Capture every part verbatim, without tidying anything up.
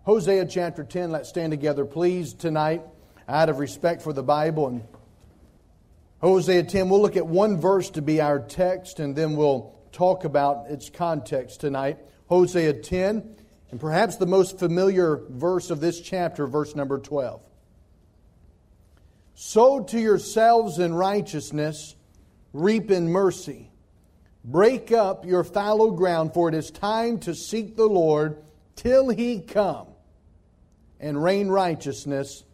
Hosea chapter ten, let's stand together please tonight out of respect for the Bible. And Hosea ten, we'll look at one verse to be our text and then we'll talk about its context tonight. Hosea ten, and perhaps the most familiar verse of this chapter, verse number twelve. Sow to yourselves in righteousness, reap in mercy. Break up your fallow ground, for it is time to seek the Lord till He come and rain righteousness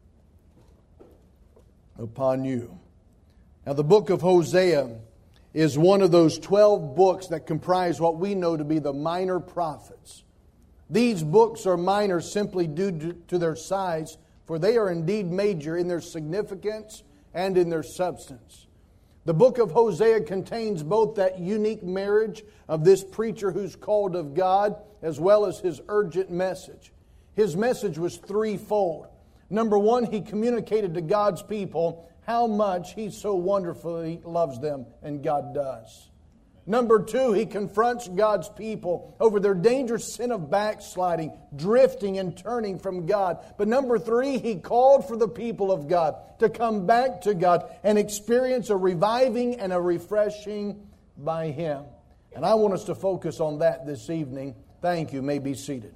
upon you. Now, the book of Hosea is one of those twelve books that comprise what we know to be the minor prophets. These books are minor simply due to their size, for they are indeed major in their significance and in their substance. The book of Hosea contains both that unique marriage of this preacher who's called of God, as well as his urgent message. His message was threefold. Number one, he communicated to God's people how much He so wonderfully loves them, and God does. Number two, he confronts God's people over their dangerous sin of backsliding, drifting and turning from God. But number three, he called for the people of God to come back to God and experience a reviving and a refreshing by Him. And I want us to focus on that this evening. Thank you. You may be seated.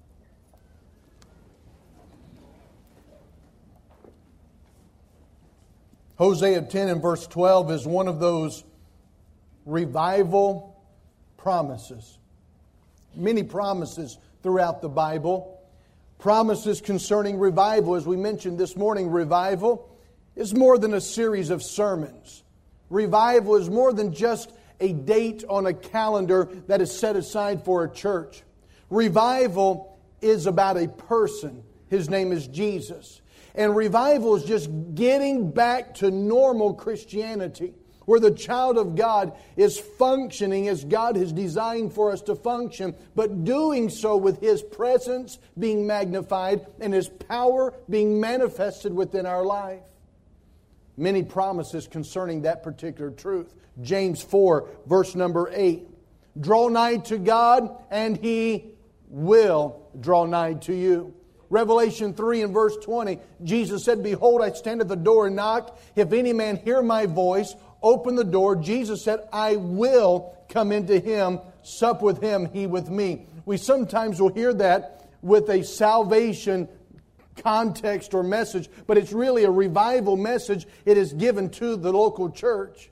Hosea ten and verse twelve is one of those revival promises. Many promises throughout the Bible. Promises concerning revival. As we mentioned this morning, revival is more than a series of sermons. Revival is more than just a date on a calendar that is set aside for a church. Revival is about a person. His name is Jesus. And revival is just getting back to normal Christianity, where the child of God is functioning as God has designed for us to function, but doing so with His presence being magnified and His power being manifested within our life. Many promises concerning that particular truth. James four, verse number eight. Draw nigh to God, and He will draw nigh to you. Revelation three and verse twenty, Jesus said, Behold, I stand at the door and knock. If any man hear my voice, open the door. Jesus said, I will come into him, sup with him, he with me. We sometimes will hear that with a salvation context or message, but it's really a revival message. It is given to the local church.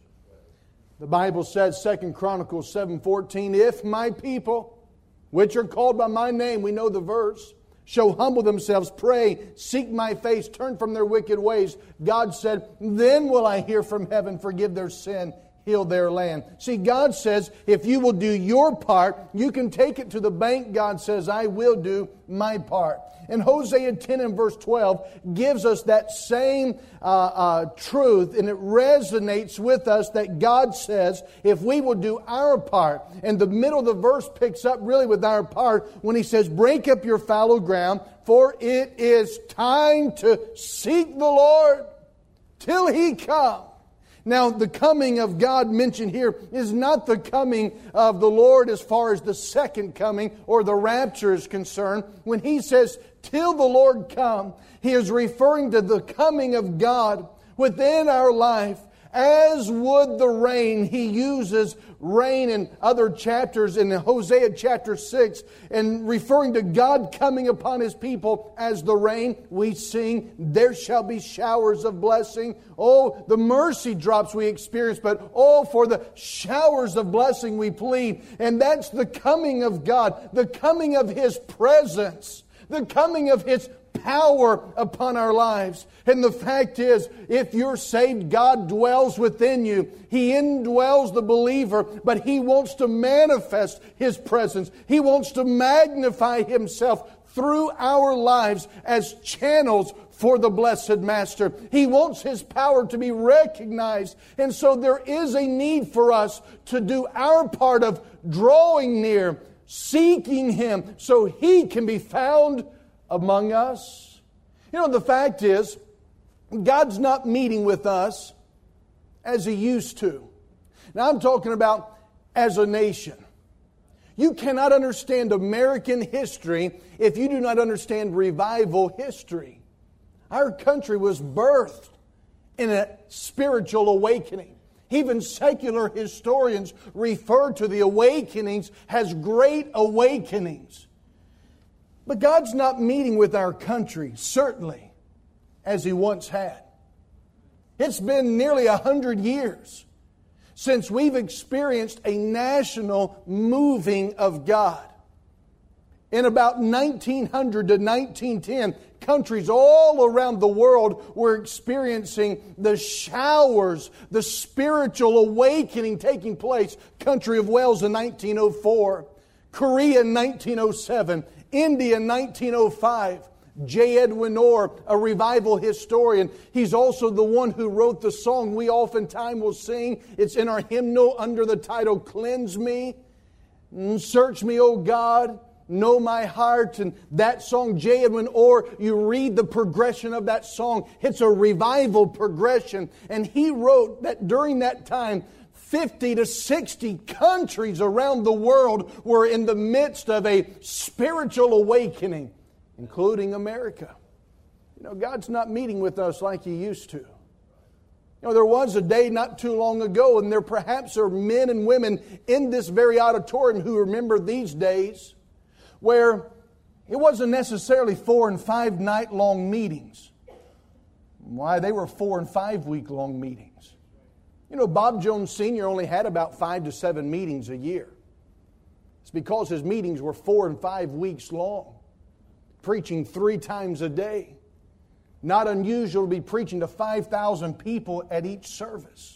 The Bible says, Second Chronicles seven fourteen, If my people, which are called by my name, we know the verse, shall humble themselves, pray, seek my face, turn from their wicked ways. God said, then will I hear from heaven, forgive their sin, heal their land. See, God says, if you will do your part, you can take it to the bank. God says, I will do my part. And Hosea ten and verse twelve gives us that same uh, uh, truth, and it resonates with us that God says, if we will do our part. And the middle of the verse picks up really with our part when He says, break up your fallow ground, for it is time to seek the Lord till He come. Now, the coming of God mentioned here is not the coming of the Lord as far as the second coming or the rapture is concerned. When He says, till the Lord come, He is referring to the coming of God within our life. As would the rain, He uses rain in other chapters in Hosea chapter six, and referring to God coming upon His people as the rain. We sing, there shall be showers of blessing. Oh, the mercy drops we experience, but oh, for the showers of blessing we plead. And that's the coming of God, the coming of His presence, the coming of His power upon our lives. And the fact is, if you're saved, God dwells within you. He indwells the believer, but He wants to manifest His presence. He wants to magnify Himself through our lives as channels for the blessed Master. He wants His power to be recognized. And so there is a need for us to do our part of drawing near, seeking Him so He can be found among us. You know, the fact is, God's not meeting with us as He used to. Now I'm talking about as a nation. You cannot understand American history if you do not understand revival history. Our country was birthed in a spiritual awakening. Even secular historians refer to the awakenings as great awakenings. But God's not meeting with our country, certainly, as He once had. It's been nearly a hundred years since we've experienced a national moving of God. In about nineteen hundred to nineteen ten, countries all around the world were experiencing the showers, the spiritual awakening taking place. Country of Wales in nineteen oh four, Korea in nineteen oh seven, India in nineteen oh five. J. Edwin Orr, a revival historian, he's also the one who wrote the song we oftentimes will sing. It's in our hymnal under the title, Cleanse Me, Search Me, O God, Know My Heart. And that song, J. Edwin Orr, you read the progression of that song. It's a revival progression. And he wrote that during that time, fifty to sixty countries around the world were in the midst of a spiritual awakening, including America. You know, God's not meeting with us like He used to. You know, there was a day not too long ago, and there perhaps are men and women in this very auditorium who remember these days, where it wasn't necessarily four and five night long meetings. Why, they were four and five week long meetings. You know, Bob Jones Senior only had about five to seven meetings a year. It's because his meetings were four and five weeks long, preaching three times a day. Not unusual to be preaching to five thousand people at each service.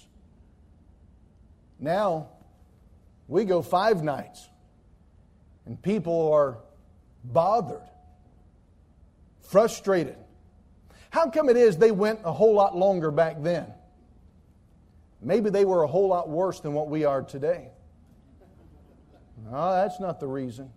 Now, we go five nights, and people are bothered, frustrated. How come it is they went a whole lot longer back then? Maybe they were a whole lot worse than what we are today. No, that's not the reason.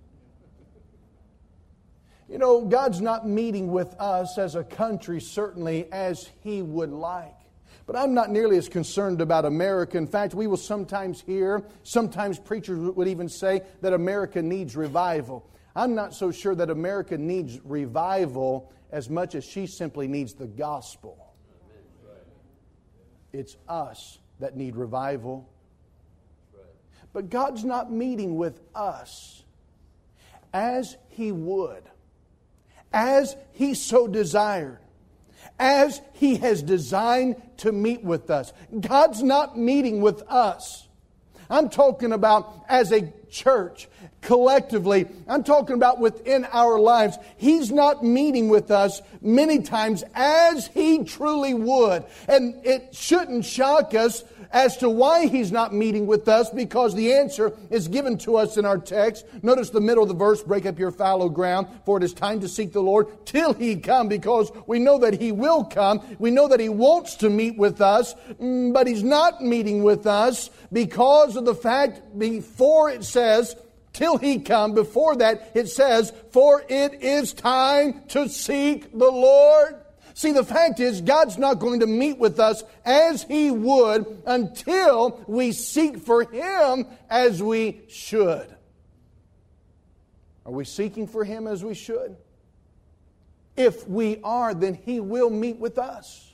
You know, God's not meeting with us as a country, certainly, as He would like. But I'm not nearly as concerned about America. In fact, we will sometimes hear, sometimes preachers would even say that America needs revival. I'm not so sure that America needs revival as much as she simply needs the gospel. It's us that need revival. But God's not meeting with us as He would, as He so desired, as He has designed to meet with us. God's not meeting with us. I'm talking about as a church, collectively. I'm talking about within our lives. He's not meeting with us many times as He truly would. And it shouldn't shock us as to why He's not meeting with us, because the answer is given to us in our text. Notice the middle of the verse, break up your fallow ground, for it is time to seek the Lord till He come, because we know that He will come. We know that He wants to meet with us, but He's not meeting with us because of the fact before it says, till He come, before that it says, for it is time to seek the Lord. See, the fact is, God's not going to meet with us as He would until we seek for Him as we should. Are we seeking for Him as we should? If we are, then He will meet with us.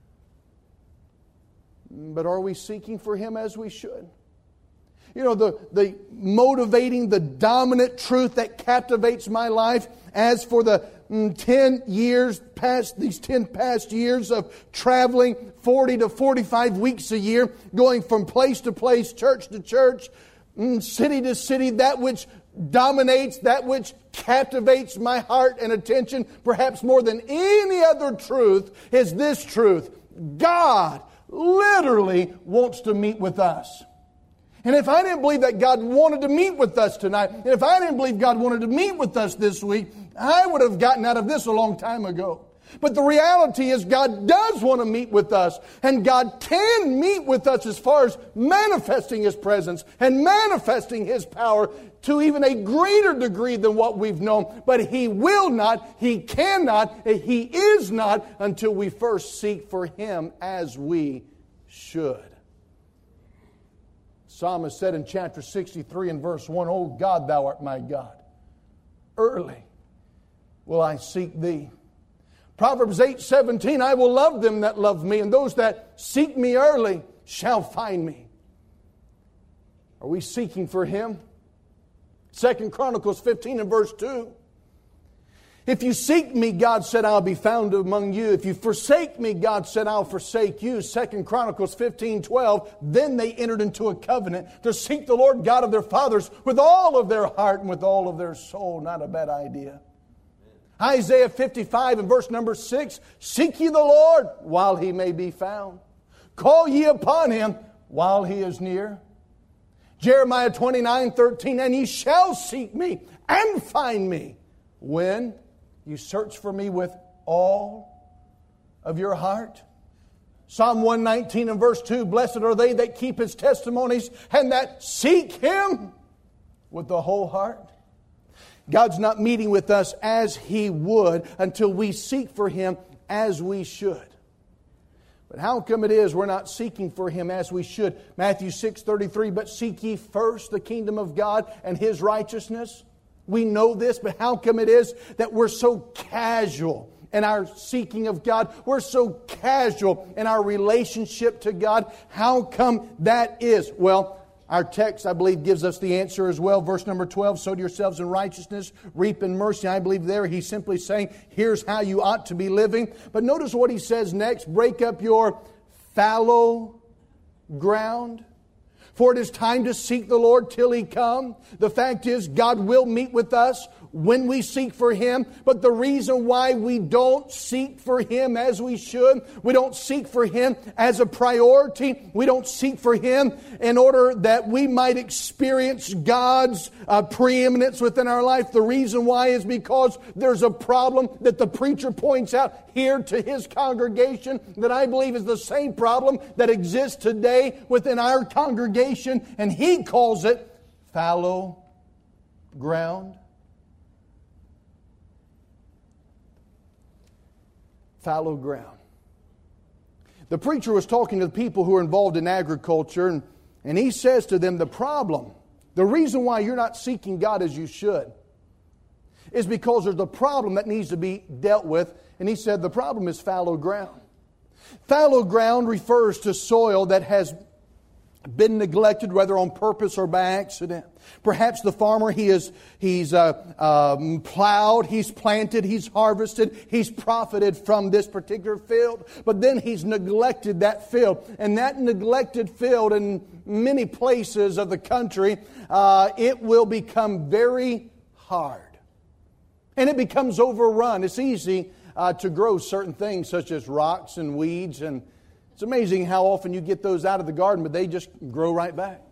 But are we seeking for Him as we should? You know, the, the motivating, the dominant truth that captivates my life, as for the mm, ten years past, these ten past years of traveling forty to forty-five weeks a year, going from place to place, church to church, mm, city to city, that which dominates, that which captivates my heart and attention, perhaps more than any other truth, is this truth. God literally wants to meet with us. And if I didn't believe that God wanted to meet with us tonight, and if I didn't believe God wanted to meet with us this week, I would have gotten out of this a long time ago. But the reality is God does want to meet with us, and God can meet with us as far as manifesting His presence and manifesting His power to even a greater degree than what we've known. But He will not, He cannot, He is not until we first seek for Him as we should. Psalmist said in chapter sixty-three and verse one, O God, thou art my God. Early will I seek thee. Proverbs eight seventeen, I will love them that love me, and those that seek me early shall find me. Are we seeking for Him? Second Chronicles fifteen and verse two. If you seek me, God said, I'll be found among you. If you forsake me, God said, I'll forsake you. Second Chronicles fifteen twelve. Then they entered into a covenant to seek the Lord God of their fathers with all of their heart and with all of their soul. Not a bad idea. Isaiah fifty-five and verse number six. Seek ye the Lord while He may be found. Call ye upon Him while He is near. Jeremiah twenty-nine thirteen. And ye shall seek me and find me when you search for me with all of your heart. Psalm one nineteen and verse two. Blessed are they that keep His testimonies and that seek Him with the whole heart. God's not meeting with us as He would until we seek for Him as we should. But how come it is we're not seeking for Him as we should? Matthew six thirty-three, but seek ye first the kingdom of God and His righteousness. We know this, but how come it is that we're so casual in our seeking of God? We're so casual in our relationship to God. How come that is? Well, our text, I believe, gives us the answer as well. Verse number twelve, sow to yourselves in righteousness, reap in mercy. I believe there He's simply saying, here's how you ought to be living. But notice what He says next. Break up your fallow ground. For it is time to seek the Lord till He come. The fact is, God will meet with us when we seek for Him. But the reason why we don't seek for Him as we should, we don't seek for Him as a priority, we don't seek for Him in order that we might experience God's uh, preeminence within our life. The reason why is because there's a problem that the preacher points out here to his congregation that I believe is the same problem that exists today within our congregation, and he calls it fallow ground. Fallow ground. The preacher was talking to the people who are involved in agriculture, and, and he says to them, the problem, the reason why you're not seeking God as you should, is because there's a problem that needs to be dealt with. And he said the problem is fallow ground. Fallow ground refers to soil that has been neglected, whether on purpose or by accident. Perhaps the farmer, he is, he's uh, um, plowed, he's planted, he's harvested, he's profited from this particular field. But then he's neglected that field. And that neglected field in many places of the country, uh, it will become very hard. And it becomes overrun. It's easy uh, to grow certain things such as rocks and weeds, and it's amazing how often you get those out of the garden, but they just grow right back.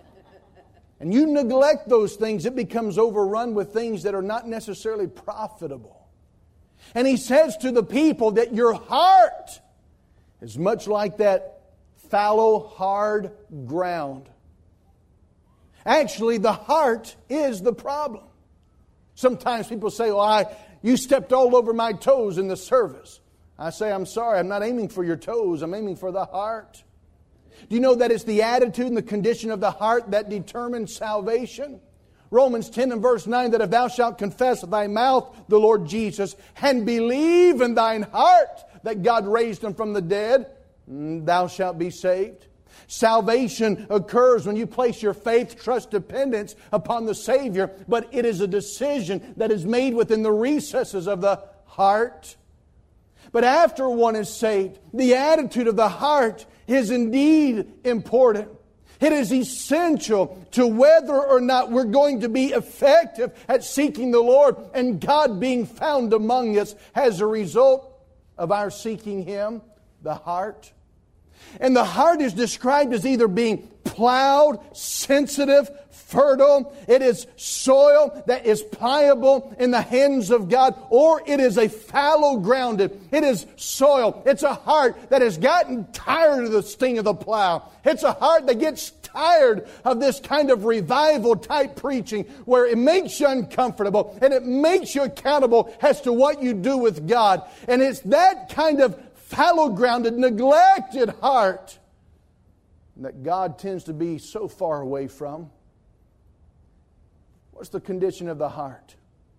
And you neglect those things, it becomes overrun with things that are not necessarily profitable. And he says to the people that your heart is much like that fallow, hard ground. Actually, the heart is the problem. Sometimes people say, well, I, you stepped all over my toes in the service. I say, I'm sorry, I'm not aiming for your toes, I'm aiming for the heart. Do you know that it's the attitude and the condition of the heart that determines salvation? Romans ten and verse nine, that if thou shalt confess with thy mouth the Lord Jesus, and believe in thine heart that God raised him from the dead, thou shalt be saved. Salvation occurs when you place your faith, trust, dependence upon the Savior, but it is a decision that is made within the recesses of the heart. But after one is saved, the attitude of the heart is indeed important. It is essential to whether or not we're going to be effective at seeking the Lord and God being found among us as a result of our seeking Him, the heart. And the heart is described as either being plowed, sensitive, fertile. It is soil that is pliable in the hands of God, or it is a fallow grounded. It is soil. It's a heart that has gotten tired of the sting of the plow. It's a heart that gets tired of this kind of revival type preaching where it makes you uncomfortable and it makes you accountable as to what you do with God. And it's that kind of fallow grounded, neglected heart that God tends to be so far away from. What's the condition of the heart?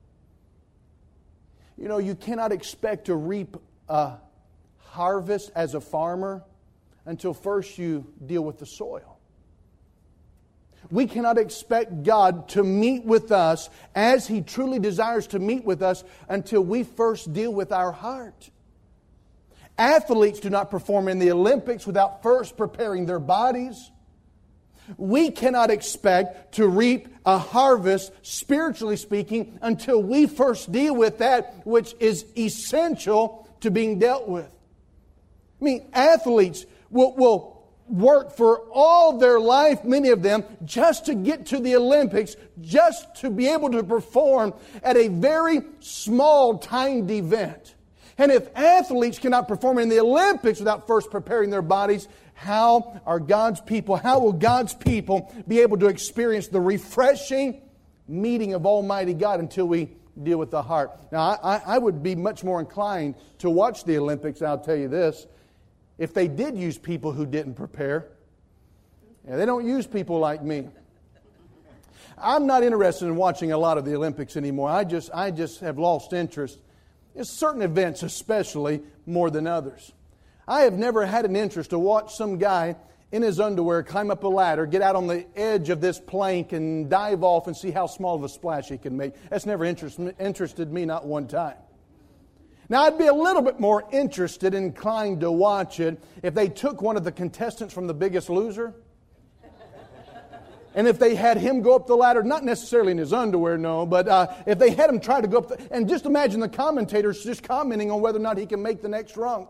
You know, you cannot expect to reap a harvest as a farmer until first you deal with the soil. We cannot expect God to meet with us as He truly desires to meet with us until we first deal with our heart. Athletes do not perform in the Olympics without first preparing their bodies. We cannot expect to reap a harvest, spiritually speaking, until we first deal with that which is essential to being dealt with. I mean, athletes will, will work for all their life, many of them, just to get to the Olympics, just to be able to perform at a very small timed event. And if athletes cannot perform in the Olympics without first preparing their bodies, how are God's people, how will God's people be able to experience the refreshing meeting of Almighty God until we deal with the heart? Now, I, I would be much more inclined to watch the Olympics, and I'll tell you this, if they did use people who didn't prepare. And they don't use people like me. I'm not interested in watching a lot of the Olympics anymore. I just, I just have lost interest in certain events, especially more than others. I have never had an interest to watch some guy in his underwear climb up a ladder, get out on the edge of this plank and dive off and see how small of a splash he can make. That's never interest, interested me, not one time. Now, I'd be a little bit more interested, inclined to watch it, if they took one of the contestants from The Biggest Loser, and if they had him go up the ladder, not necessarily in his underwear, no, but uh, if they had him try to go up, the, and just imagine the commentators just commenting on whether or not he can make the next rung.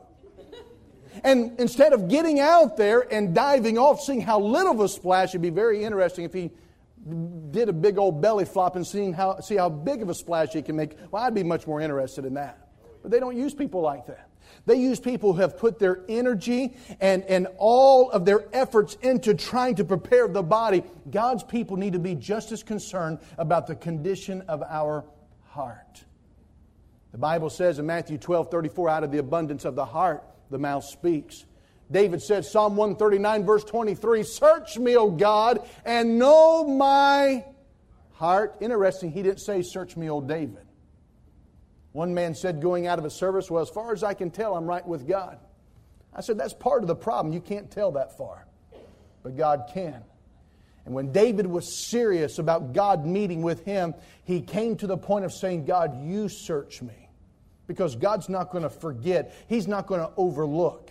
And instead of getting out there and diving off, seeing how little of a splash, it'd be very interesting if he did a big old belly flop and seeing how, see how big of a splash he can make. Well, I'd be much more interested in that. But they don't use people like that. They use people who have put their energy and, and all of their efforts into trying to prepare the body. God's people need to be just as concerned about the condition of our heart. The Bible says in Matthew twelve thirty-four, out of the abundance of the heart, the mouth speaks. David said, Psalm one thirty-nine, verse twenty-three, search me, O God, and know my heart. Interesting, he didn't say, search me, O David. One man said going out of a service, well, as far as I can tell, I'm right with God. I said, that's part of the problem. You can't tell that far. But God can. And when David was serious about God meeting with him, he came to the point of saying, God, you search me. Because God's not going to forget. He's not going to overlook.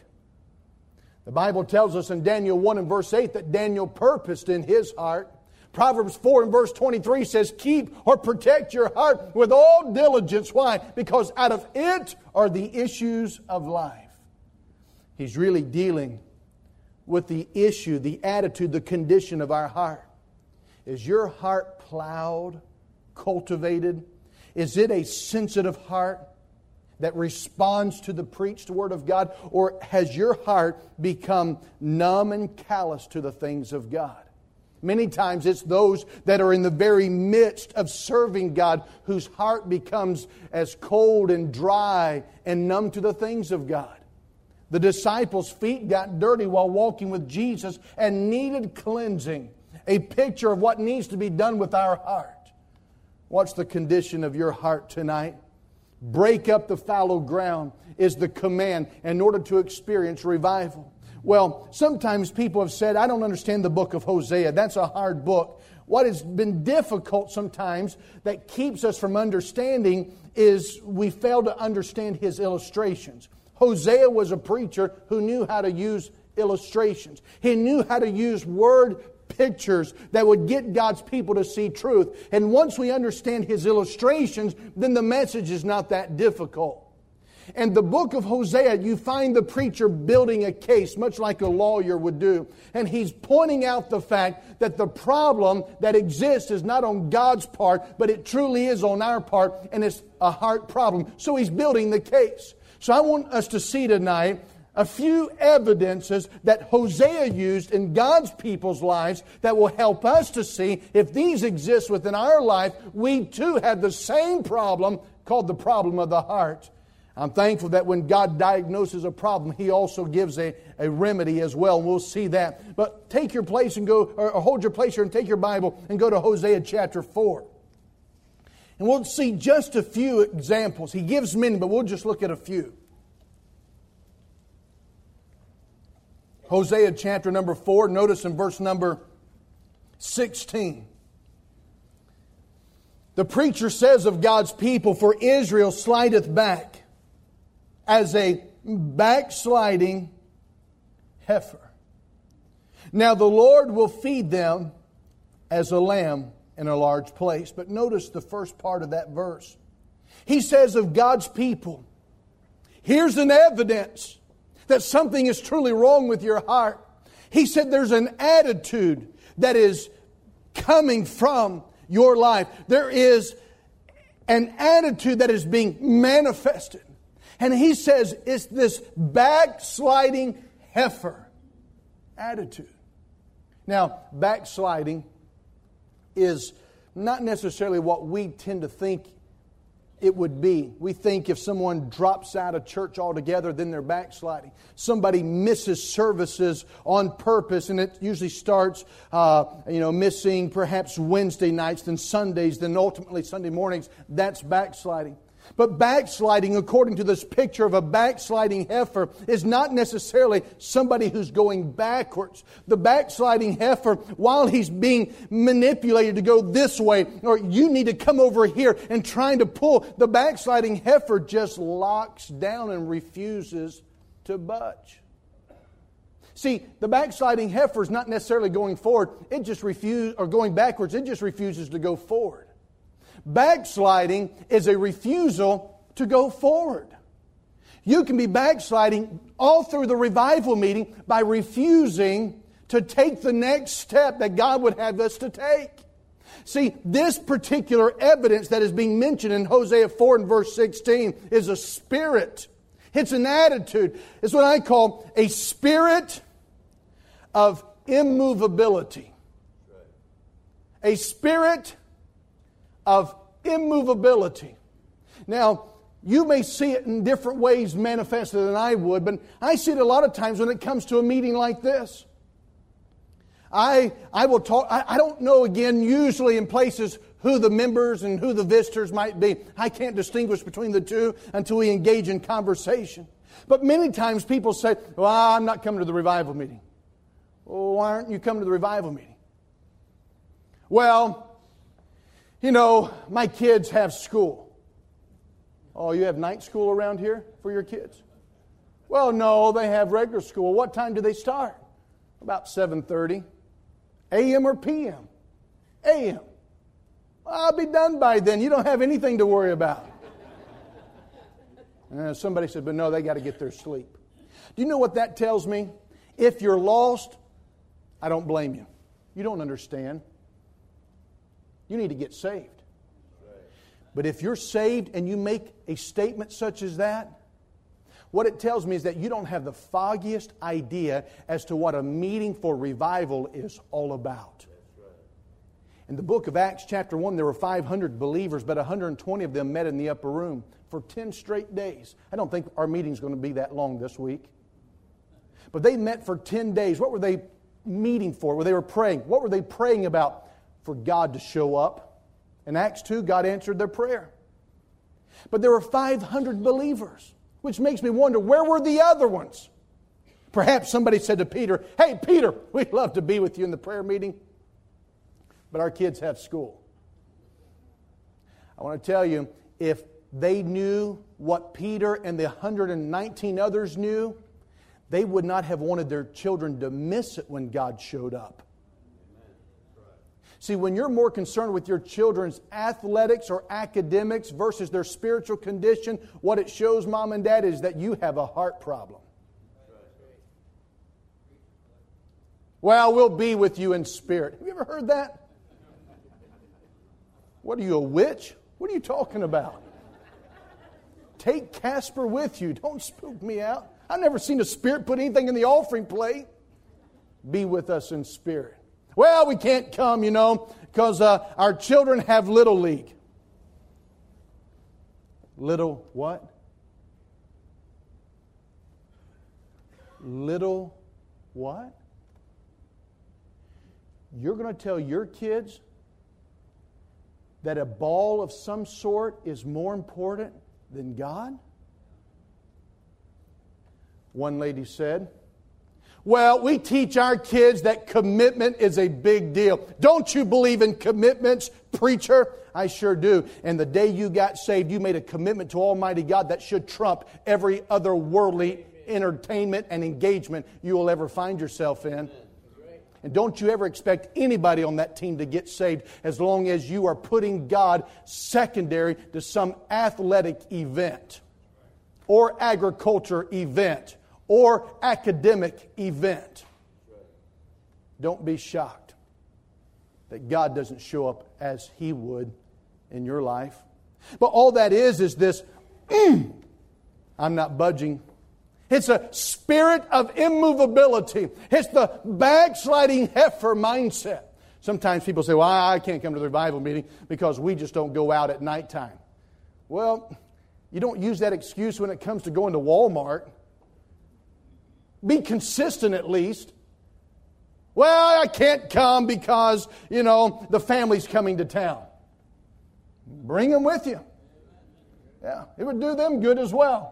The Bible tells us in Daniel one and verse eight that Daniel purposed in his heart. Proverbs four and verse twenty-three says, keep or protect your heart with all diligence. Why? Because out of it are the issues of life. He's really dealing with the issue, the attitude, the condition of our heart. Is your heart plowed, cultivated? Is it a sensitive heart that responds to the preached Word of God? Or has your heart become numb and callous to the things of God? Many times it's those that are in the very midst of serving God whose heart becomes as cold and dry and numb to the things of God. The disciples' feet got dirty while walking with Jesus and needed cleansing. A picture of what needs to be done with our heart. What's the condition of your heart tonight? Break up the fallow ground is the command in order to experience revival. Well, sometimes people have said, I don't understand the book of Hosea. That's a hard book. What has been difficult sometimes that keeps us from understanding is we fail to understand his illustrations. Hosea was a preacher who knew how to use illustrations. He knew how to use word pictures that would get God's people to see truth. And once we understand his illustrations, then the message is not that difficult. And the book of Hosea, you find the preacher building a case, much like a lawyer would do. And he's pointing out the fact that the problem that exists is not on God's part, but it truly is on our part, and it's a heart problem. So he's building the case. So I want us to see tonight a few evidences that Hosea used in God's people's lives that will help us to see if these exist within our life, we too have the same problem called the problem of the heart. I'm thankful that when God diagnoses a problem, He also gives a, a remedy as well. And we'll see that. But take your place and go, or hold your place here and take your Bible and go to Hosea chapter four. And we'll see just a few examples. He gives many, but we'll just look at a few. Hosea chapter number four, notice in verse number sixteen. The preacher says of God's people, "For Israel slideth back as a backsliding heifer. Now the Lord will feed them as a lamb in a large place." But notice the first part of that verse. He says of God's people, here's an evidence that something is truly wrong with your heart. He said there's an attitude that is coming from your life. There is an attitude that is being manifested. And He says it's this backsliding heifer attitude. Now, backsliding is not necessarily what we tend to think it would be. We think if someone drops out of church altogether, then they're backsliding. Somebody misses services on purpose, and it usually starts, uh, you know, missing perhaps Wednesday nights, then Sundays, then ultimately Sunday mornings. That's backsliding. But backsliding, according to this picture of a backsliding heifer, is not necessarily somebody who's going backwards. The backsliding heifer, while he's being manipulated to go this way, or you need to come over here and trying to pull, the backsliding heifer just locks down and refuses to budge. See, the backsliding heifer is not necessarily going forward. It just refuses, or going backwards, it just refuses to go forward. Backsliding is a refusal to go forward. You can be backsliding all through the revival meeting by refusing to take the next step that God would have us to take. See, this particular evidence that is being mentioned in Hosea four and verse sixteen is a spirit. It's an attitude. It's what I call a spirit of immovability. A spirit of immovability. Now, you may see it in different ways manifested than I would, but I see it a lot of times when it comes to a meeting like this. I I will talk, I, I don't know again, usually in places who the members and who the visitors might be. I can't distinguish between the two until we engage in conversation. But many times people say, well, I'm not coming to the revival meeting. Well, why aren't you coming to the revival meeting? Well, you know, my kids have school. Oh, you have night school around here for your kids? Well, no, they have regular school. What time do they start? About seven thirty. A M or P M? A M. Well, I'll be done by then. You don't have anything to worry about. And somebody said, but no, they got to get their sleep. Do you know what that tells me? If you're lost, I don't blame you. You don't understand. You need to get saved. But if you're saved and you make a statement such as that, what it tells me is that you don't have the foggiest idea as to what a meeting for revival is all about. In the book of Acts chapter one, there were five hundred believers, but one hundred twenty of them met in the upper room for ten straight days. I don't think our meeting's going to be that long this week. But they met for ten days. What were they meeting for? Well, they were praying. What were they praying about? For God to show up. In Acts two, God answered their prayer. But there were five hundred believers, which makes me wonder, where were the other ones? Perhaps somebody said to Peter, hey, Peter, we'd love to be with you in the prayer meeting, but our kids have school. I want to tell you, if they knew what Peter and the one hundred nineteen others knew, they would not have wanted their children to miss it when God showed up. See, when you're more concerned with your children's athletics or academics versus their spiritual condition, what it shows, Mom and Dad, is that you have a heart problem. Well, we'll be with you in spirit. Have you ever heard that? What are you, a witch? What are you talking about? Take Casper with you. Don't spook me out. I've never seen a spirit put anything in the offering plate. Be with us in spirit. Well, we can't come, you know, because uh, our children have Little League. Little what? little what? You're going to tell your kids that a ball of some sort is more important than God? One lady said, well, we teach our kids that commitment is a big deal. Don't you believe in commitments, preacher? I sure do. And the day you got saved, you made a commitment to Almighty God that should trump every other worldly entertainment and engagement you will ever find yourself in. And don't you ever expect anybody on that team to get saved as long as you are putting God secondary to some athletic event or agriculture event or academic event. Don't be shocked that God doesn't show up as He would in your life. But all that is is this, mm, I'm not budging. It's a spirit of immovability. It's the backsliding heifer mindset. Sometimes people say, well, I can't come to the revival meeting because we just don't go out at nighttime. Well, you don't use that excuse when it comes to going to Walmart. Be consistent at least. Well, I can't come because, you know, the family's coming to town. Bring them with you. Yeah, it would do them good as well.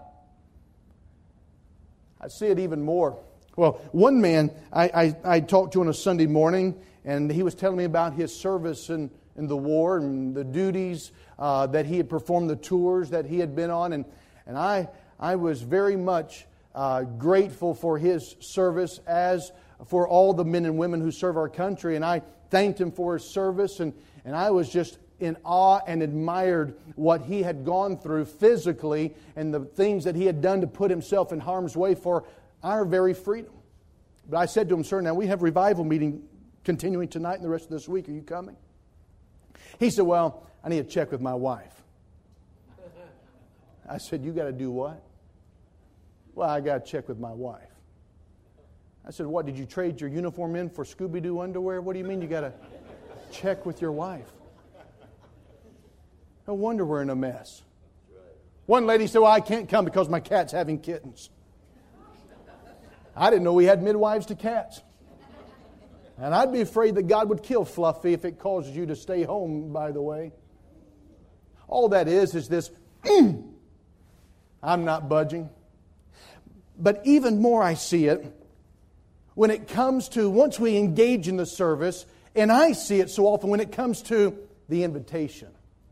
I see it even more. Well, one man I, I, I talked to on a Sunday morning, and he was telling me about his service in, in the war and the duties uh, that he had performed, the tours that he had been on. And, and I, I was very much uh, grateful for his service, as for all the men and women who serve our country. And I thanked him for his service, and, and I was just in awe and admired what he had gone through physically and the things that he had done to put himself in harm's way for our very freedom. But I said to him, sir, now we have revival meeting continuing tonight and the rest of this week. Are you coming? He said, well, I need to check with my wife. I said, you got to do what? Well, I got to check with my wife. I said, what, did you trade your uniform in for Scooby-Doo underwear? What do you mean you got to check with your wife? No wonder we're in a mess. One lady said, well, I can't come because my cat's having kittens. I didn't know we had midwives to cats. And I'd be afraid that God would kill Fluffy if it causes you to stay home, by the way. All that is, is this, mm, I'm not budging. But even more I see it when it comes to, once we engage in the service, and I see it so often when it comes to the invitation.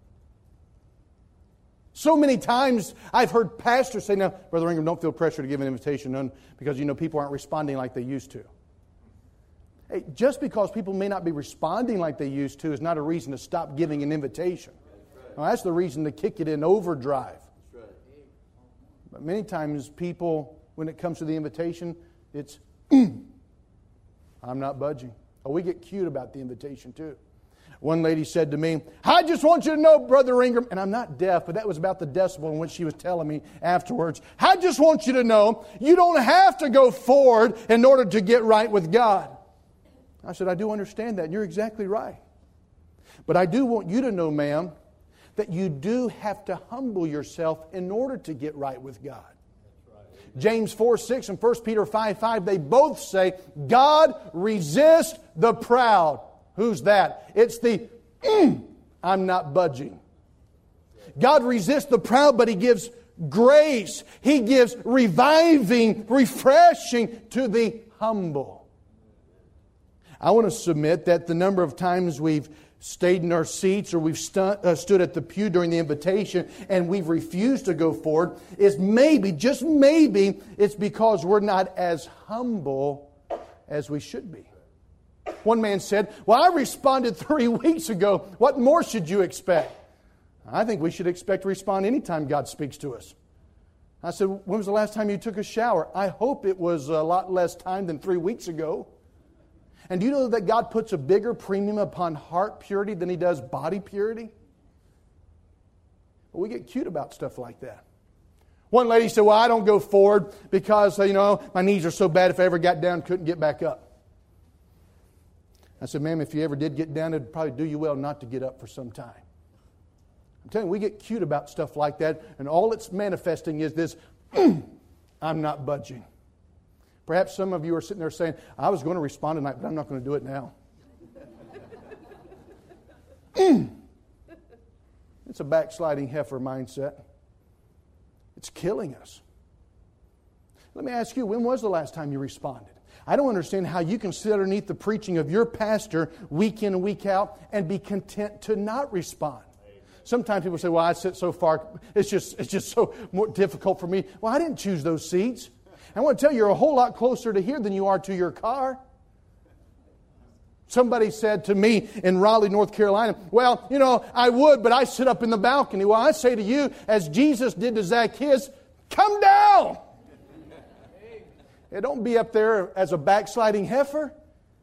So many times I've heard pastors say, now, Brother Ingram, don't feel pressure to give an invitation none, because, you know, people aren't responding like they used to. Hey, just because people may not be responding like they used to is not a reason to stop giving an invitation. Now, that's the reason to kick it in overdrive. But many times people, when it comes to the invitation, it's, mm, I'm not budging. Oh, we get cute about the invitation too. One lady said to me, I just want you to know, Brother Ingram, and I'm not deaf, but that was about the decibel in which she was telling me afterwards. I just want you to know, you don't have to go forward in order to get right with God. I said, I do understand that, and you're exactly right. But I do want you to know, ma'am, that you do have to humble yourself in order to get right with God. James four six and First Peter five five, they both say, God resists the proud. Who's that? It's the, mm, I'm not budging. God resists the proud, but He gives grace. He gives reviving, refreshing to the humble. I want to submit that the number of times we've stayed in our seats or we've stu- uh, stood at the pew during the invitation and we've refused to go forward is maybe, just maybe, it's because we're not as humble as we should be. One man said, well, I responded three weeks ago. What more should you expect? I think we should expect to respond anytime God speaks to us. I said, when was the last time you took a shower? I hope it was a lot less time than three weeks ago. And do you know that God puts a bigger premium upon heart purity than He does body purity? Well, we get cute about stuff like that. One lady said, well, I don't go forward because, you know, my knees are so bad if I ever got down, couldn't get back up. I said, ma'am, if you ever did get down, it'd probably do you well not to get up for some time. I'm telling you, we get cute about stuff like that, and all it's manifesting is this, I'm not budging. Perhaps some of you are sitting there saying, I was going to respond tonight, but I'm not going to do it now. mm. It's a backsliding heifer mindset. It's killing us. Let me ask you, when was the last time you responded? I don't understand how you can sit underneath the preaching of your pastor week in and week out and be content to not respond. Sometimes people say, well, I sit so far, it's just it's just so more difficult for me. Well, I didn't choose those seats. I want to tell you, you're a whole lot closer to here than you are to your car. Somebody said to me in Raleigh, North Carolina, well, you know, I would, but I sit up in the balcony. Well, I say to you, as Jesus did to Zacchaeus, come down. Hey, don't be up there as a backsliding heifer.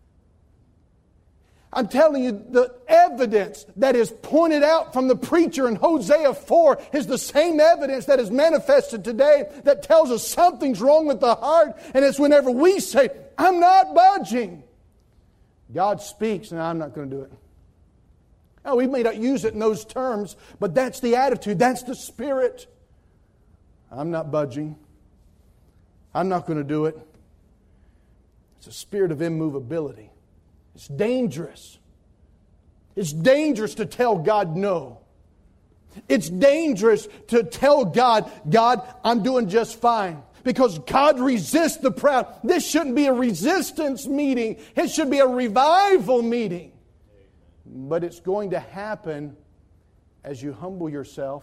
I'm telling you, the evidence that is pointed out from the preacher in Hosea four is the same evidence that is manifested today that tells us something's wrong with the heart. And it's whenever we say, I'm not budging. God speaks, and I'm not going to do it. Now, we may not use it in those terms, but that's the attitude. That's the spirit. I'm not budging. I'm not going to do it. It's a spirit of immovability. It's dangerous. It's dangerous to tell God no. It's dangerous to tell God, God, I'm doing just fine. Because God resists the proud. This shouldn't be a resistance meeting. It should be a revival meeting. But it's going to happen as you humble yourself.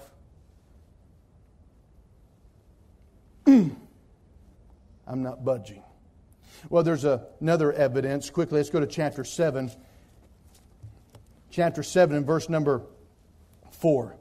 I'm not budging. Well, there's a, another evidence. Quickly, let's go to chapter seven. Chapter seven and verse number four.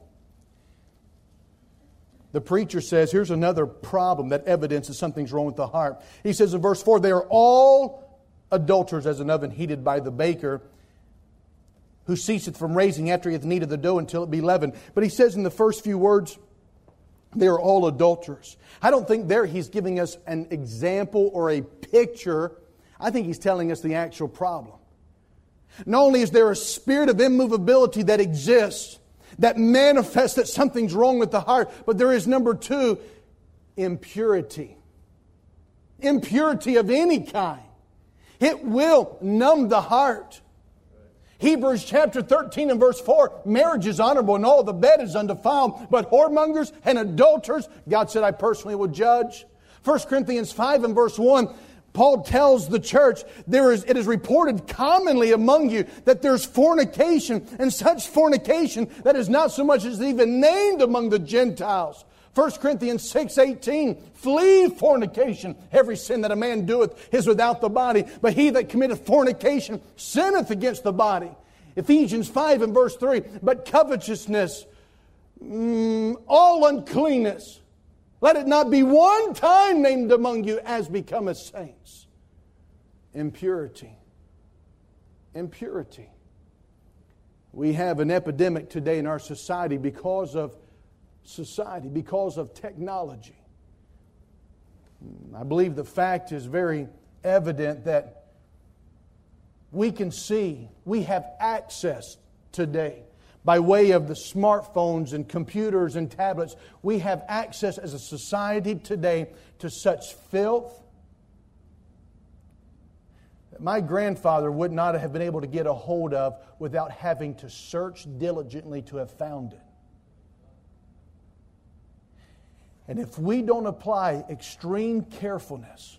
The preacher says, here's another problem that evidence that something's wrong with the heart. He says in verse four, they are all adulterers as an oven heated by the baker, who ceaseth from raising after he hath kneaded the dough until it be leavened. But he says in the first few words, they are all adulterers. I don't think there he's giving us an example or a picture. I think he's telling us the actual problem. Not only is there a spirit of immovability that exists, that manifests that something's wrong with the heart, but there is, number two, impurity. Impurity of any kind. It will numb the heart. Hebrews chapter thirteen and verse four, marriage is honorable and all the bed is undefiled, but whoremongers and adulterers, God said, I personally will judge. First Corinthians five and verse one, Paul tells the church, there is, it is reported commonly among you that there's fornication, and such fornication that is not so much as even named among the Gentiles. First Corinthians six eighteen, flee fornication. Every sin that a man doeth is without the body, but he that committeth fornication sinneth against the body. Ephesians five and verse three, but covetousness, mm, all uncleanness, let it not be one time named among you as becometh saints. Impurity. Impurity. We have an epidemic today in our society because of society, because of technology. I believe the fact is very evident that we can see, we have access today by way of the smartphones and computers and tablets. We have access as a society today to such filth that my grandfather would not have been able to get a hold of without having to search diligently to have found it. And if we don't apply extreme carefulness,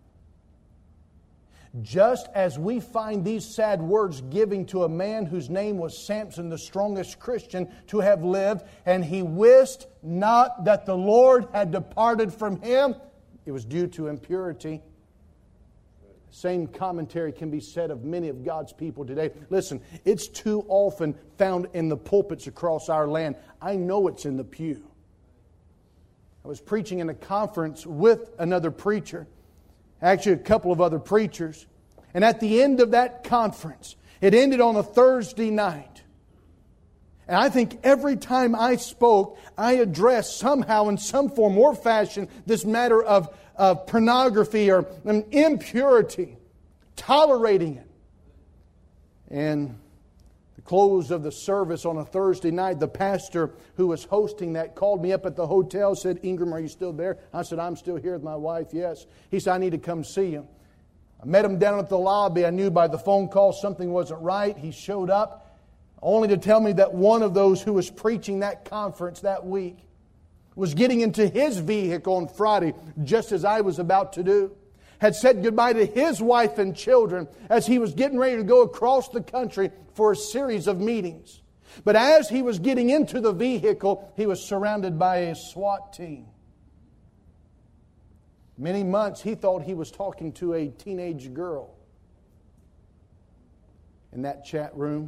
just as we find these sad words giving to a man whose name was Samson, the strongest Christian to have lived, and he wist not that the Lord had departed from him, it was due to impurity. Same commentary can be said of many of God's people today. Listen, it's too often found in the pulpits across our land. I know it's in the pew. I was preaching in a conference with another preacher, actually a couple of other preachers. And at the end of that conference, it ended on a Thursday night. And I think every time I spoke, I addressed somehow in some form or fashion this matter of, of pornography or um, impurity, tolerating it. And the close of the service on a Thursday night, the pastor who was hosting that called me up at the hotel, said, Ingram, are you still there? I said, I'm still here with my wife, yes. He said, I need to come see you. I met him down at the lobby. I knew by the phone call something wasn't right. He showed up only to tell me that one of those who was preaching that conference that week was getting into his vehicle on Friday, just as I was about to do. Had said goodbye to his wife and children as he was getting ready to go across the country for a series of meetings. But as he was getting into the vehicle, he was surrounded by a SWAT team. Many months he thought he was talking to a teenage girl in that chat room.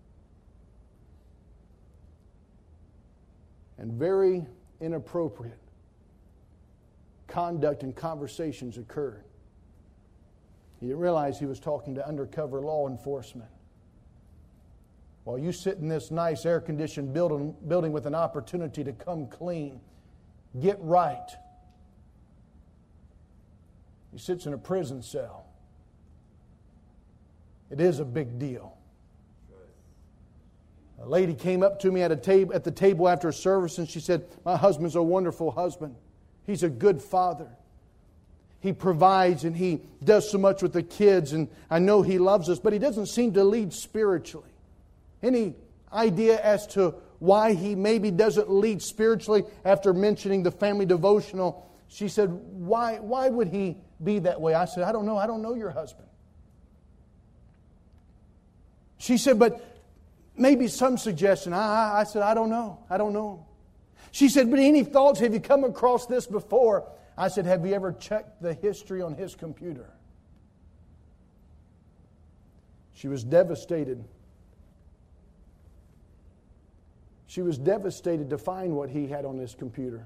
And very inappropriate conduct and conversations occurred. He didn't realize he was talking to undercover law enforcement. While you sit in this nice air-conditioned building, building with an opportunity to come clean, get right, he sits in a prison cell. It is a big deal. A lady came up to me at a tab- at the table after service and she said, my husband's a wonderful husband. He's a good father. He provides and he does so much with the kids, and I know he loves us, but he doesn't seem to lead spiritually. Any idea as to why he maybe doesn't lead spiritually after mentioning the family devotional? She said, why, why would he be that way? I said, I don't know. I don't know your husband. She said, but maybe some suggestion. I, I said, I don't know. I don't know. She said, but any thoughts? Have you come across this before? I said, have you ever checked the history on his computer? She was devastated. She was devastated to find what he had on his computer.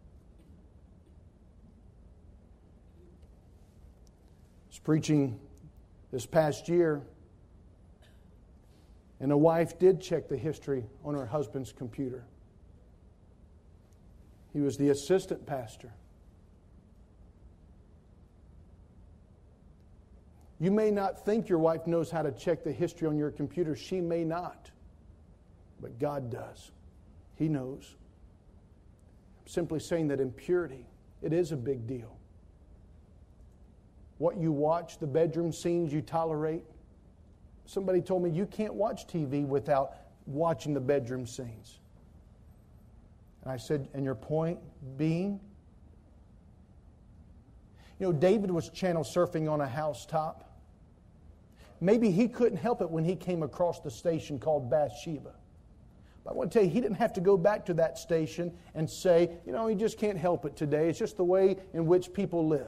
I was preaching this past year, and a wife did check the history on her husband's computer. He was the assistant pastor. You may not think your wife knows how to check the history on your computer. She may not. But God does. He knows. I'm simply saying that impurity, it is a big deal. What you watch, the bedroom scenes you tolerate. Somebody told me you can't watch T V without watching the bedroom scenes. And I said, and your point being? You know, David was channel surfing on a housetop. Maybe he couldn't help it when he came across the station called Bathsheba. But I want to tell you, he didn't have to go back to that station and say, you know, he just can't help it today. It's just the way in which people live.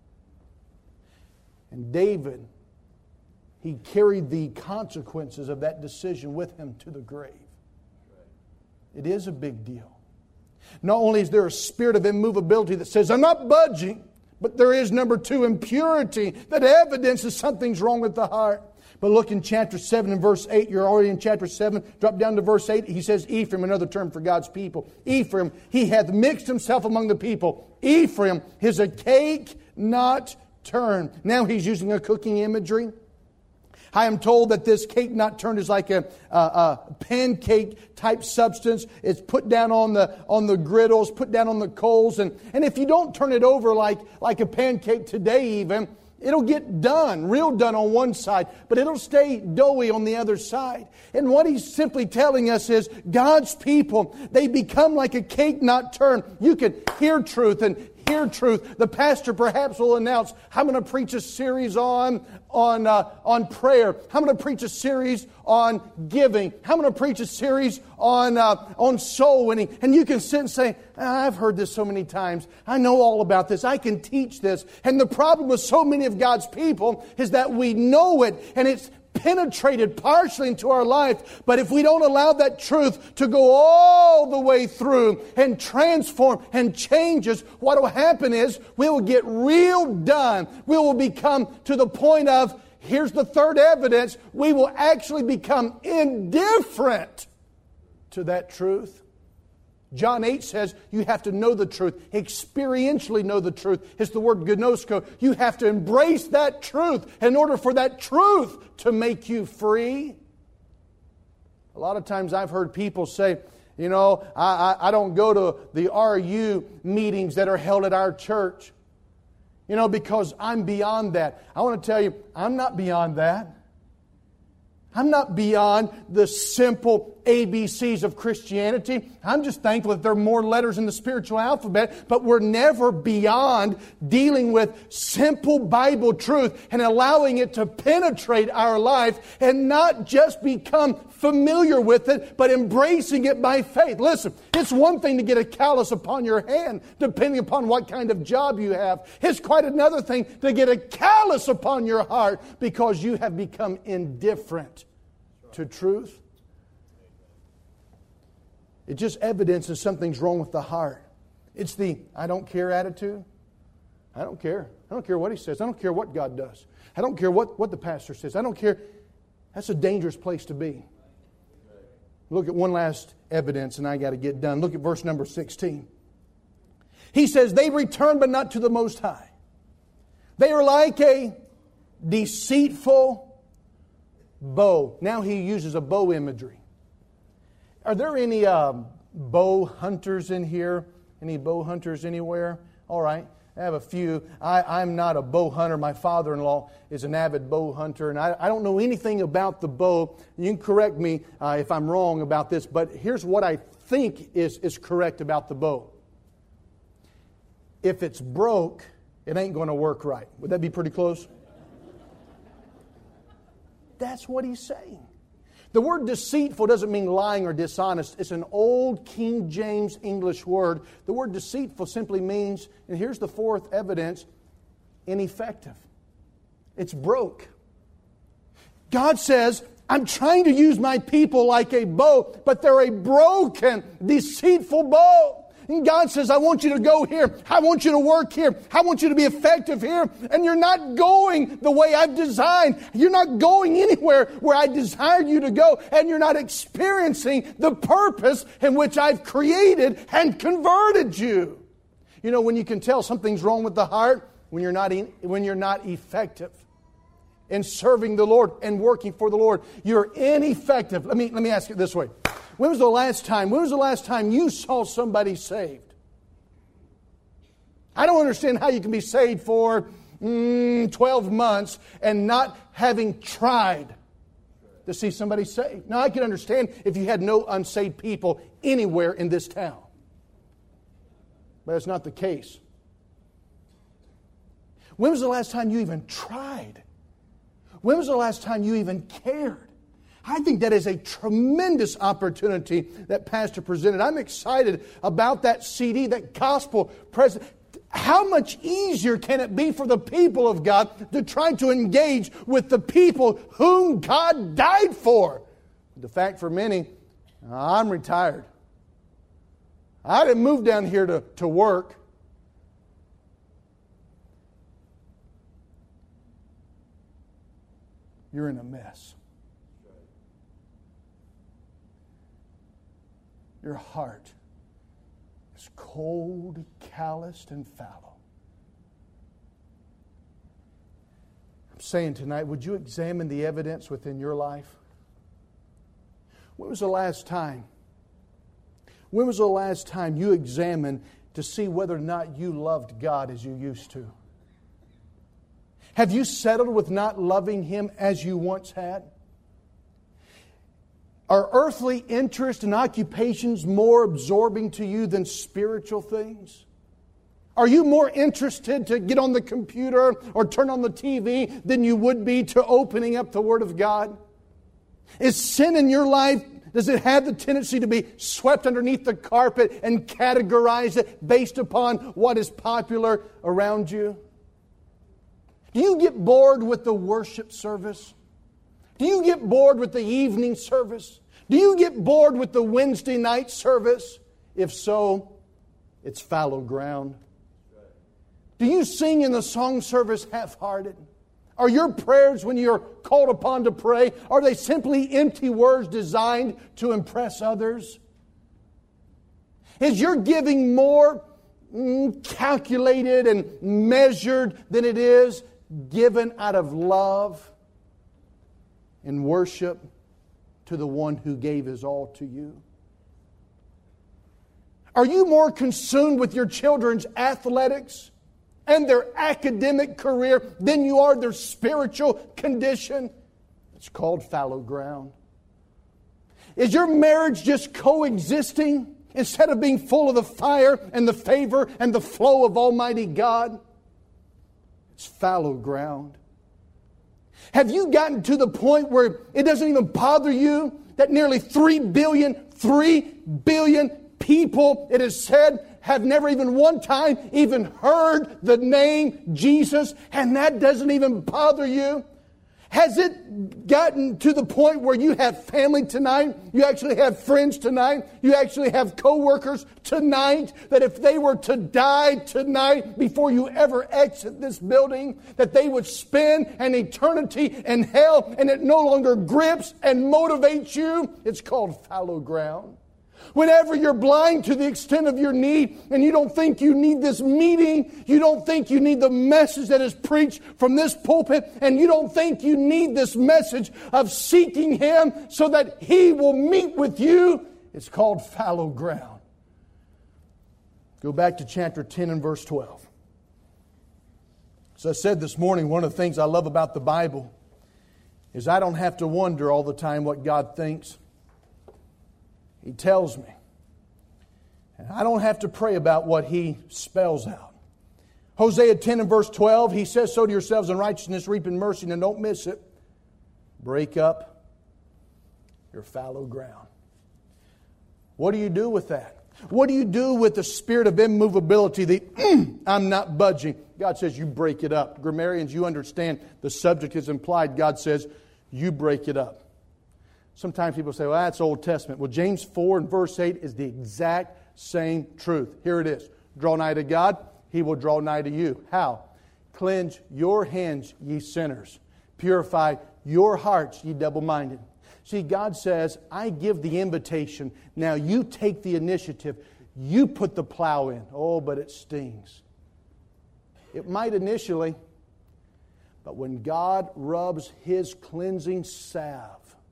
And David, he carried the consequences of that decision with him to the grave. It is a big deal. Not only is there a spirit of immovability that says, I'm not budging, but there is, number two, impurity that evidences something's wrong with the heart. But look in chapter seven and verse eight. You're already in chapter seven. Drop down to verse eight. He says, Ephraim, another term for God's people. Ephraim, he hath mixed himself among the people. Ephraim is a cake not turned. Now he's using a cooking imagery. I am told that this cake not turned is like a, a, a pancake type substance. It's put down on the on the griddles, put down on the coals. And, and if you don't turn it over like, like a pancake today even, it'll get done, real done on one side, but it'll stay doughy on the other side. And what he's simply telling us is God's people, they become like a cake not turned. You can hear truth and hear truth. The pastor perhaps will announce, I'm going to preach a series on on uh, on prayer. I'm going to preach a series on giving. I'm going to preach a series on uh, on soul winning. And you can sit and say, I've heard this so many times. I know all about this. I can teach this. And the problem with so many of God's people is that we know it, and it's penetrated partially into our life. But if we don't allow that truth to go all the way through and transform and change us, what will happen is we will get real done. We will become to the point of, here's the third evidence, we will actually become indifferent to that truth. John eight says you have to know the truth, experientially know the truth. It's the word gnosko. You have to embrace that truth in order for that truth to make you free. A lot of times I've heard people say, you know, I, I, I don't go to the R U meetings that are held at our church. You know, because I'm beyond that. I want to tell you, I'm not beyond that. I'm not beyond the simple A B Cs of Christianity. I'm just thankful that there are more letters in the spiritual alphabet, but we're never beyond dealing with simple Bible truth and allowing it to penetrate our life and not just become familiar with it, but embracing it by faith. Listen, it's one thing to get a callus upon your hand, depending upon what kind of job you have. It's quite another thing to get a callus upon your heart because you have become indifferent to truth. It just evidences something's wrong with the heart. It's the I don't care attitude. I don't care. I don't care what he says. I don't care what God does. I don't care what, what the pastor says. I don't care. That's a dangerous place to be. Look at one last evidence and I got to get done. Look at verse number sixteen. He says, they return but not to the Most High. They are like a deceitful bow. Now he uses a bow imagery. Are there any um, bow hunters in here? Any bow hunters anywhere? All right. I have a few. I, I'm not a bow hunter. My father-in-law is an avid bow hunter, and I, I don't know anything about the bow. You can correct me uh, if I'm wrong about this, but here's what I think is, is correct about the bow. If it's broke, it ain't going to work right. Would that be pretty close? That's what he's saying. The word deceitful doesn't mean lying or dishonest. It's an old King James English word. The word deceitful simply means, and here's the fourth evidence, ineffective. It's broke. God says, I'm trying to use my people like a bow, but they're a broken, deceitful bow. And God says, I want you to go here. I want you to work here. I want you to be effective here. And you're not going the way I've designed. You're not going anywhere where I desired you to go. And you're not experiencing the purpose in which I've created and converted you. You know, when you can tell something's wrong with the heart, when you're not, in, when you're not effective in serving the Lord and working for the Lord, you're ineffective. Let me, let me ask it this way. When was the last time, when was the last time you saw somebody saved? I don't understand how you can be saved for mm, twelve months and not having tried to see somebody saved. Now, I can understand if you had no unsaved people anywhere in this town. But that's not the case. When was the last time you even tried? When was the last time you even cared? I think that is a tremendous opportunity that Pastor presented. I'm excited about that C D, that gospel present. How much easier can it be for the people of God to try to engage with the people whom God died for? The fact for many, I'm retired. I didn't move down here to, to work. You're in a mess. Your heart is cold, calloused, and fallow. I'm saying tonight, would you examine the evidence within your life? When was the last time? When was the last time you examined to see whether or not you loved God as you used to? Have you settled with not loving Him as you once had? Are earthly interests and occupations more absorbing to you than spiritual things? Are you more interested to get on the computer or turn on the T V than you would be to opening up the Word of God? Is sin in your life, does it have the tendency to be swept underneath the carpet and categorized it based upon what is popular around you? Do you get bored with the worship service? Do you get bored with the evening service? Do you get bored with the Wednesday night service? If so, it's fallow ground. Do you sing in the song service half-hearted? Are your prayers, when you're called upon to pray, are they simply empty words designed to impress others? Is your giving more mm, calculated and measured than it is given out of love and worship to the one who gave His all to you? Are you more consumed with your children's athletics and their academic career than you are their spiritual condition? It's called fallow ground. Is your marriage just coexisting instead of being full of the fire and the favor and the flow of Almighty God? It's fallow ground. Have you gotten to the point where it doesn't even bother you that nearly three billion, three billion people, it is said, have never even one time even heard the name Jesus, and that doesn't even bother you? Has it gotten to the point where you have family tonight, you actually have friends tonight, you actually have co-workers tonight, that if they were to die tonight before you ever exit this building, that they would spend an eternity in hell, and it no longer grips and motivates you? It's called fallow ground. Whenever you're blind to the extent of your need and you don't think you need this meeting, you don't think you need the message that is preached from this pulpit, and you don't think you need this message of seeking Him so that He will meet with you, it's called fallow ground. Go back to chapter ten and verse twelve. As I said this morning, one of the things I love about the Bible is I don't have to wonder all the time what God thinks. He tells me. And I don't have to pray about what He spells out. Hosea ten and verse twelve, he says, sow to yourselves in righteousness, reap in mercy, and don't miss it. Break up your fallow ground. What do you do with that? What do you do with the spirit of immovability, the mm, I'm not budging? God says you break it up. Grammarians, you understand the subject is implied. God says you break it up. Sometimes people say, well, that's Old Testament. Well, James four and verse eight is the exact same truth. Here it is. Draw nigh to God, He will draw nigh to you. How? Cleanse your hands, ye sinners. Purify your hearts, ye double-minded. See, God says, I give the invitation. Now you take the initiative. You put the plow in. Oh, but it stings. It might initially, but when God rubs His cleansing salve,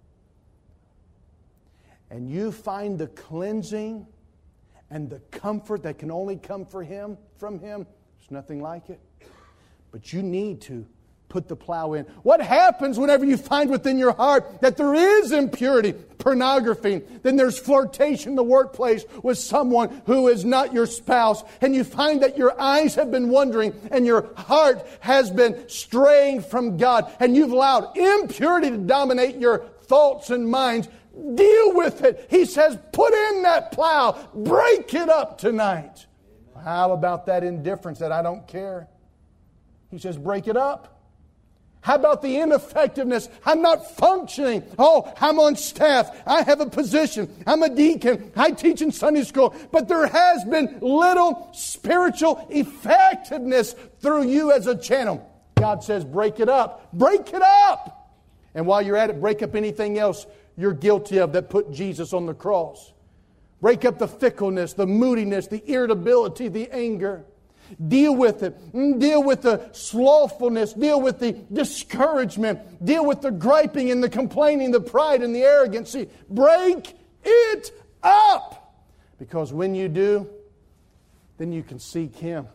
and you find the cleansing and the comfort that can only come for him, from Him, there's nothing like it. But you need to put the plow in. What happens whenever you find within your heart that there is impurity, pornography, then there's flirtation in the workplace with someone who is not your spouse, and you find that your eyes have been wandering and your heart has been straying from God, and you've allowed impurity to dominate your thoughts and minds? Deal with it. He says, put in that plow. Break it up tonight. How about that indifference that I don't care? He says, break it up. How about the ineffectiveness? I'm not functioning. Oh, I'm on staff. I have a position. I'm a deacon. I teach in Sunday school. But there has been little spiritual effectiveness through you as a channel. God says, break it up. Break it up. And while you're at it, break up anything else you're guilty of that put Jesus on the cross. Break up the fickleness, the moodiness, the irritability, the anger. Deal with it. Deal with the slothfulness. Deal with the discouragement. Deal with the griping and the complaining, the pride and the arrogancy. Break it up. Because when you do, then you can seek Him.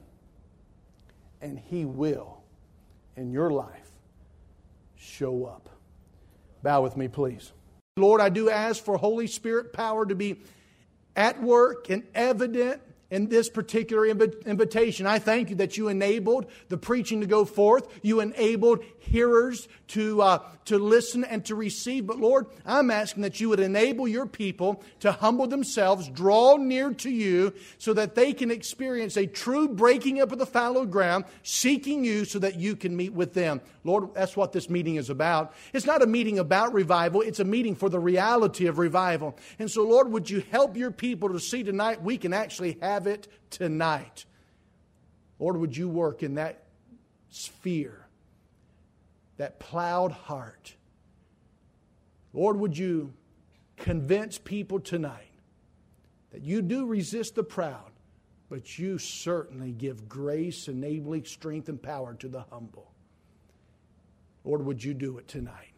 And He will, in your life, show up. Bow with me, please. Lord, I do ask for Holy Spirit power to be at work and evident in this particular inv- invitation. I thank You that You enabled the preaching to go forth. You enabled hearers to uh, to listen and to receive. But Lord, I'm asking that You would enable Your people to humble themselves, draw near to You, so that they can experience a true breaking up of the fallow ground, seeking You so that You can meet with them. Lord, that's what this meeting is about. It's not a meeting about revival. It's a meeting for the reality of revival. And so, Lord, would You help Your people to see tonight we can actually have it tonight. Lord, would You work in that sphere, that plowed heart. Lord, would You convince people tonight that You do resist the proud, but You certainly give grace, enabling strength and power to the humble. Lord, would You do it tonight?